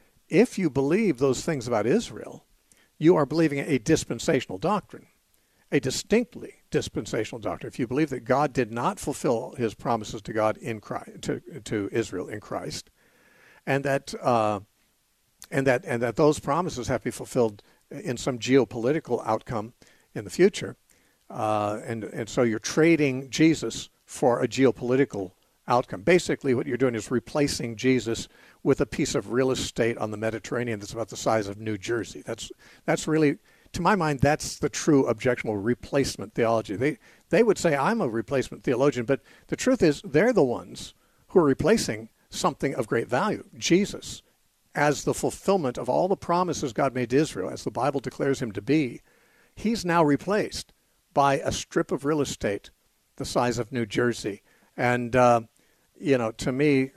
if you believe those things about Israel, you are believing a dispensational doctrine, a distinctly dispensational doctrine. If you believe that God did not fulfill his promises to God in Christ, to, to Israel in Christ, and that uh, and that and that those promises have to be fulfilled in some geopolitical outcome in the future, uh, and and so you're trading Jesus for a geopolitical outcome. Basically, what you're doing is replacing Jesus with a piece of real estate on the Mediterranean that's about the size of New Jersey. That's that's really, to my mind, that's the true objectionable replacement theology. They they would say I'm a replacement theologian, but the truth is they're the ones who are replacing something of great value, Jesus, as the fulfillment of all the promises God made to Israel, as the Bible declares him to be. He's now replaced by a strip of real estate the size of New Jersey. And, uh, you know, to me,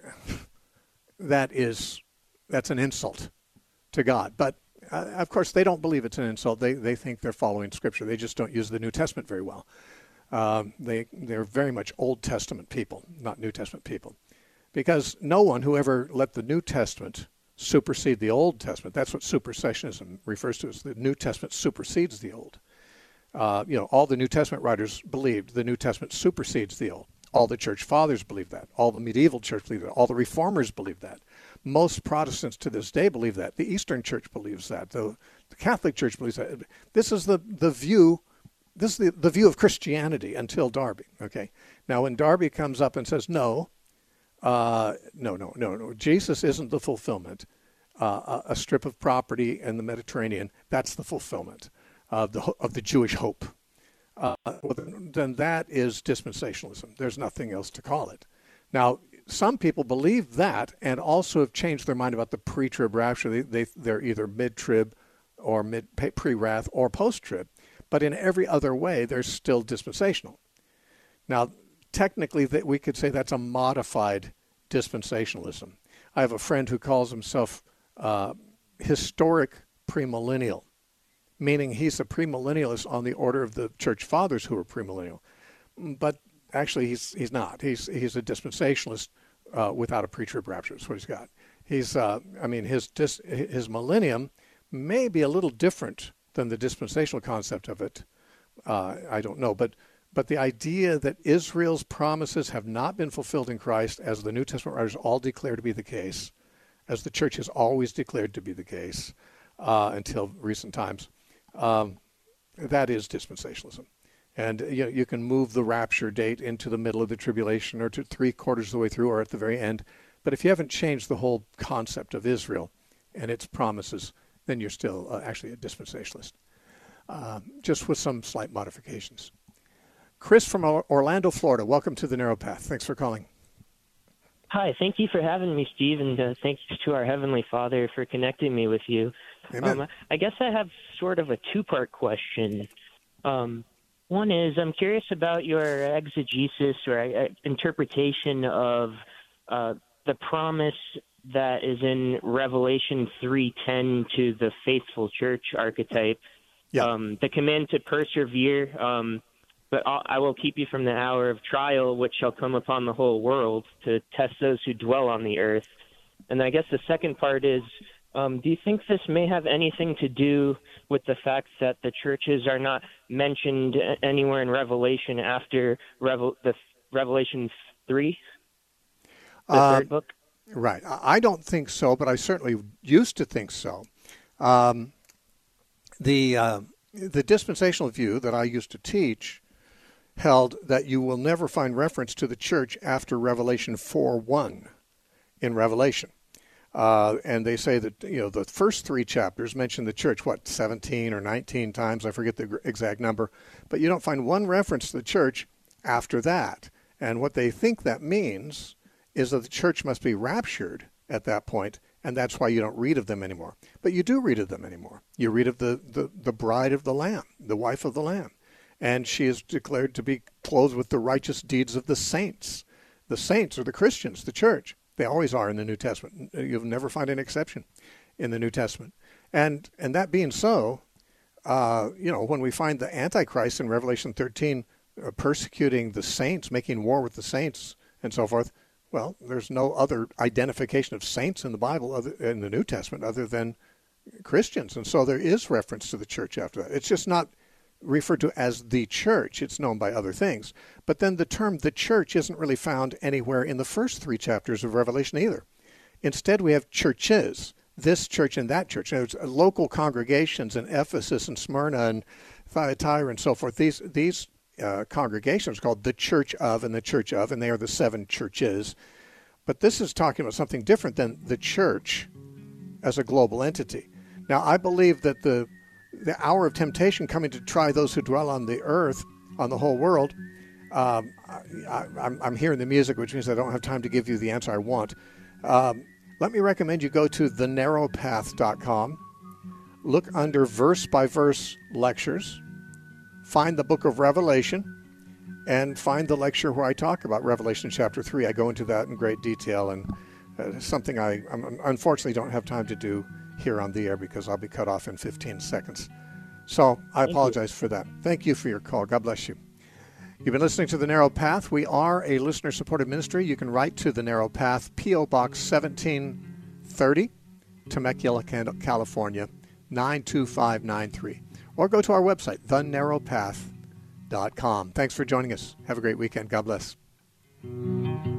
that is, that's an insult to God. But, uh, of course, they don't believe it's an insult. They they think they're following Scripture. They just don't use the New Testament very well. Um, they, they're very much Old Testament people, not New Testament people. Because no one who ever let the New Testament supersede the Old Testament, that's what supersessionism refers to, as the New Testament supersedes the Old. Uh, you know, all the New Testament writers believed the New Testament supersedes the Old. All the church fathers believed that. All the medieval church believed that. All the reformers believed that. Most Protestants to this day believe that. The Eastern Church believes that. The, the Catholic Church believes that. This is the, the view, this is the, the view of Christianity until Darby. Okay. Now, when Darby comes up and says, no, uh, no, no, no, no, Jesus isn't the fulfillment. Uh, a, a strip of property in the Mediterranean, that's the fulfillment of the of the Jewish hope. Uh, then that is dispensationalism. There's nothing else to call it. Now, some people believe that and also have changed their mind about the pre-trib rapture. They, they, they're either mid-trib or mid, pre-wrath or post-trib. But in every other way, they're still dispensational. Now, technically, that we could say that's a modified dispensationalism. I have a friend who calls himself uh, historic premillennial, meaning he's a premillennialist on the order of the church fathers who were premillennial. But actually, he's he's not. He's he's a dispensationalist uh, without a pre-trib rapture. That's what he's got. He's uh, I mean, his dis, his millennium may be a little different than the dispensational concept of it. Uh, I don't know, but but the idea that Israel's promises have not been fulfilled in Christ, as the New Testament writers all declare to be the case, as the church has always declared to be the case uh, until recent times, um, that is dispensationalism. And you know, you can move the rapture date into the middle of the tribulation or to three quarters of the way through or at the very end. But if you haven't changed the whole concept of Israel and its promises, then you're still uh, actually a dispensationalist, uh, just with some slight modifications. Chris from Orlando, Florida, welcome to the Narrow Path. Thanks for calling. Hi, thank you for having me, Steve, and uh, thanks to our Heavenly Father for connecting me with you. Amen. Um, I guess I have sort of a two-part question. Um, one is I'm curious about your exegesis or uh, interpretation of uh, the promise that is in Revelation three ten to the faithful church archetype, yeah. um, the command to persevere, um, but I'll, I will keep you from the hour of trial, which shall come upon the whole world to test those who dwell on the earth. And I guess the second part is, um, do you think this may have anything to do with the fact that the churches are not mentioned anywhere in Revelation after Revel- the Revelation three, the uh, third book? Right. I don't think so, but I certainly used to think so. Um, the uh, the dispensational view that I used to teach held that you will never find reference to the church after Revelation four one in Revelation. Uh, and they say that, you know, the first three chapters mention the church, what, seventeen or nineteen times, I forget the exact number, but you don't find one reference to the church after that. And what they think that means is that the church must be raptured at that point, and that's why you don't read of them anymore. But you do read of them anymore. You read of the, the, the bride of the Lamb, the wife of the Lamb. And she is declared to be clothed with the righteous deeds of the saints. The saints are the Christians, the church. They always are in the New Testament. You'll never find an exception in the New Testament. And and that being so, uh, you know, when we find the Antichrist in Revelation thirteen uh, persecuting the saints, making war with the saints and so forth, well, there's no other identification of saints in the Bible, other, in the New Testament, other than Christians. And so there is reference to the church after that. It's just not referred to as the church. It's known by other things. But then the term the church isn't really found anywhere in the first three chapters of Revelation either. Instead, we have churches, this church and that church. There's local congregations in Ephesus and Smyrna and Thyatira and so forth. These these uh, congregations are called the Church of and the Church of, and they are the seven churches. But this is talking about something different than the church as a global entity. Now, I believe that the the hour of temptation coming to try those who dwell on the earth, on the whole world, um, I, I'm, I'm hearing the music, which means I don't have time to give you the answer I want. Um, let me recommend you go to the narrow path dot com, look under verse-by-verse lectures, find the book of Revelation, and find the lecture where I talk about Revelation chapter three. I go into that in great detail, and uh, something I I'm, unfortunately don't have time to do here on the air because I'll be cut off in fifteen seconds. So I Thank apologize you. for that. Thank you for your call. God bless you. You've been listening to The Narrow Path. We are a listener-supported ministry. You can write to The Narrow Path, P O. Box seventeen thirty, Temecula, California, nine two five nine three. Or go to our website, the narrow path dot com. Thanks for joining us. Have a great weekend. God bless.